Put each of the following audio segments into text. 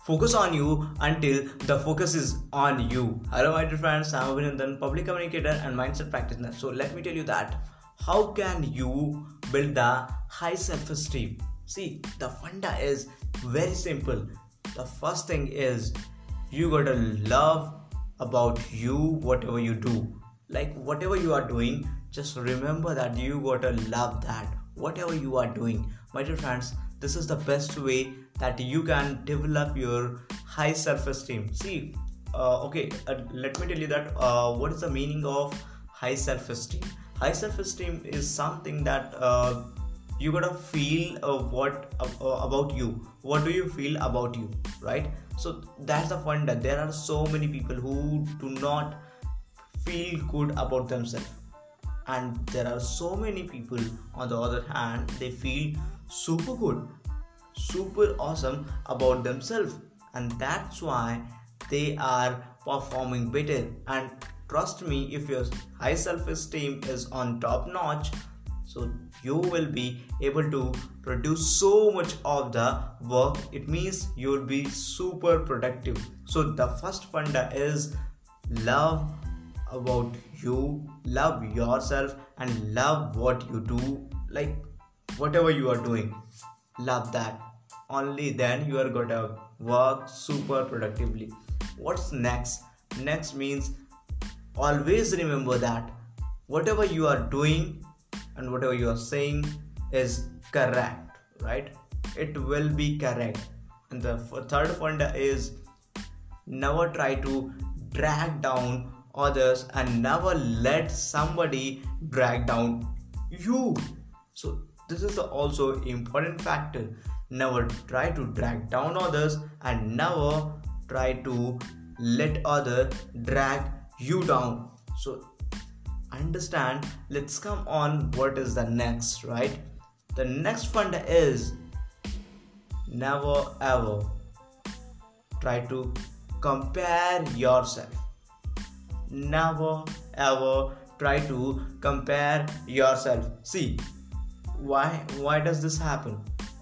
focus on you until the focus is on you. Hello, my dear friends. I'm Abhinandan, public communicator and mindset practitioner. So let me tell you that how can you build the high self-esteem? See, the funda is very simple. The first thing is you gotta love about you whatever you do. Like whatever you are doing, just remember that you gotta love that whatever you are doing. My dear friends, this is the best way that you can develop your high self-esteem. See, let me tell you that what is the meaning of high self-esteem. High self-esteem is something that you gotta feel what about you. What do you feel about you, right? So that's the fun that there are so many people who do not feel good about themselves, and there are so many people on the other hand they feel super good, super awesome about themselves, and that's why they are performing better. And trust me, if your high self-esteem is on top notch, so you will be able to produce so much of the work. It means you will be super productive. So the first funda is love about you, love yourself, and love what you do. Like whatever you are doing, love that. Only then you are gonna work super productively. What's next? Next means always remember that whatever you are doing and whatever you are saying is correct, right? It will be correct. And the third funda is never try to drag down others and never let somebody drag down you. So this is also important factor. Never try to drag down others and never try to let other drag you down. So understand, let's come on what is the next, right? The next funda is never ever try to compare yourself. Never ever try to compare yourself. See, why does this happen?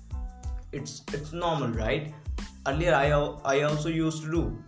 It's normal, right? Earlier I also used to do.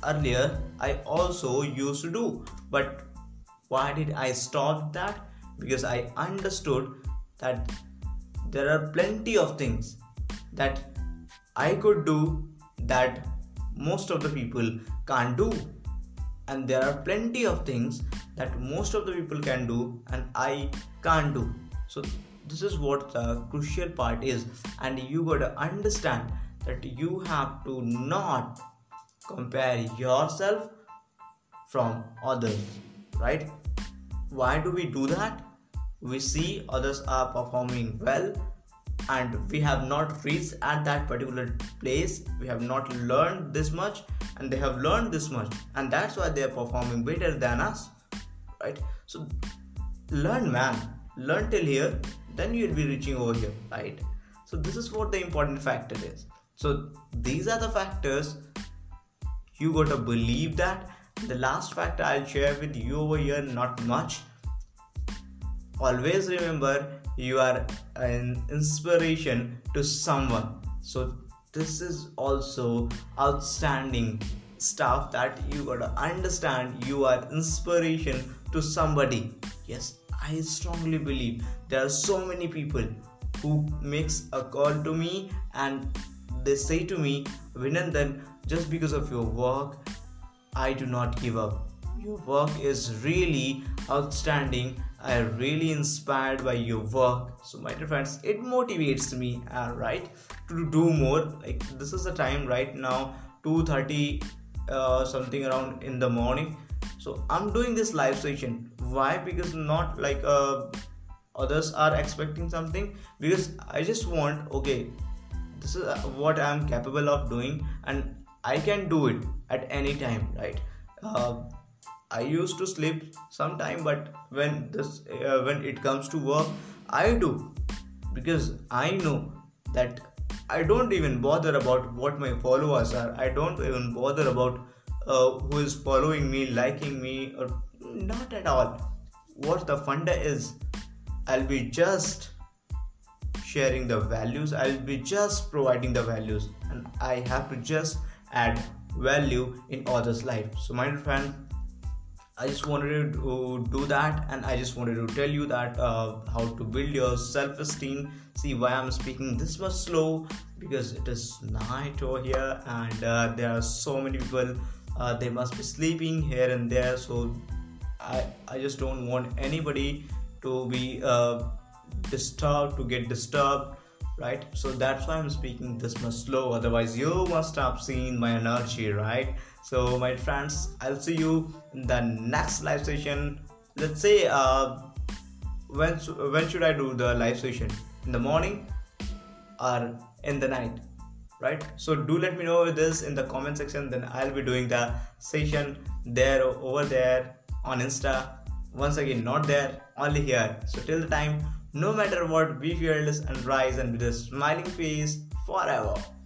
But why did I stop that? Because I understood that there are plenty of things that I could do that most of the people can't do, and there are plenty of things that most of the people can do and I can't do. So this is what the crucial part is, and you gotta understand that you have to not compare yourself from others, right? Why do we do that? We see others are performing well and we have not reached at that particular place. We have not learned this much and they have learned this much, and that's why they are performing better than us, right? So learn, man, learn till here, then you'll be reaching over here, right? So this is what the important factor is. So these are the factors you gotta believe that. The last factor I'll share with you over here, not much. Always remember you are an inspiration to someone. So this is also outstanding stuff that you gotta understand. You are inspiration to somebody. Yes, I strongly believe there are so many people who makes a call to me and they say to me, Abhinandan, just because of your work, I do not give up. Your work is really outstanding. I am really inspired by your work. So my dear friends, it motivates me, right, to do more. Like this is the time right now, 2:30 something around in the morning. So I'm doing this live session. Why? Because not like others are expecting something. Because I just want, okay, this is what I'm capable of doing and I can do it at any time, right? I used to sleep sometime, but when it comes to work, I do, because I know that I don't even bother about what my followers are. I don't even bother about who is following me, liking me, or not at all. What the funda is, I'll be just sharing the values, I'll be just providing the values, and I have to just add value in others' life. So my friend, I just wanted to do that, and I just wanted to tell you that how to build your self-esteem. See why I'm speaking this much slow, because it is night over here, and there are so many people. They must be sleeping here and there, so I just don't want anybody to be disturbed, to get disturbed, right? So that's why I'm speaking this much slow. Otherwise, you must have seen my energy, right? So, my friends, I'll see you in the next live session. Let's say, when should I do the live session? In the morning or in the night? Right? So do let me know this in the comment section. Then I'll be doing the session there, over there on Insta. Once again, not there, only here. So till the time, no matter what, be fearless and rise and with a smiling face forever.